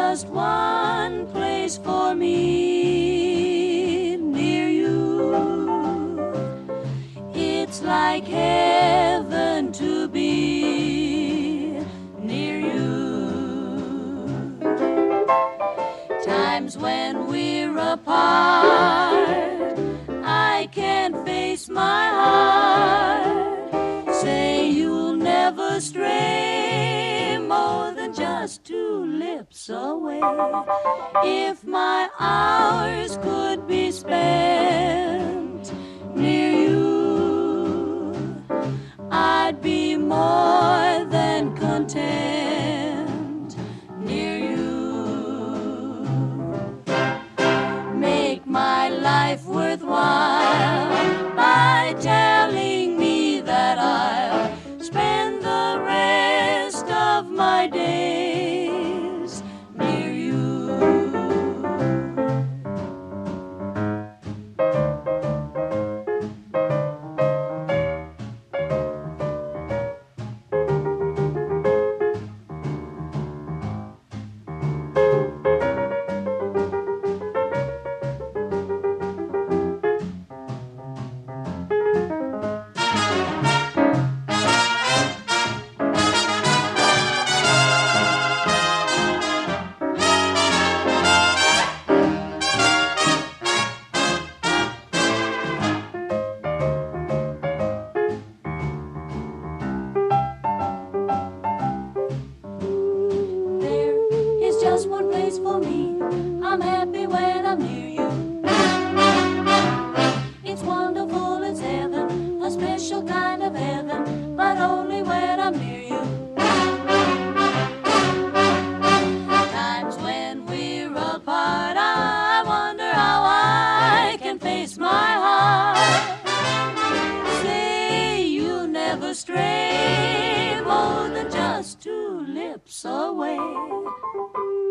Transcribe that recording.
just one place for me near you. It's like heaven to be near you. Times when we're apart, I can't face my heart. Say you'll never stray more than just two lips away. If my hours could be spent near you, I'd be more than content near you. Make my life worthwhile by telling me that I'll spend the rest of my days near you. Just one place for me. I'm happy when I'm near you. It's wonderful, it's heaven, a special kind of heaven, but only when I'm near you. Times when we're apart, I wonder how I can face my heart. Say you'll never stray more than just two lips away.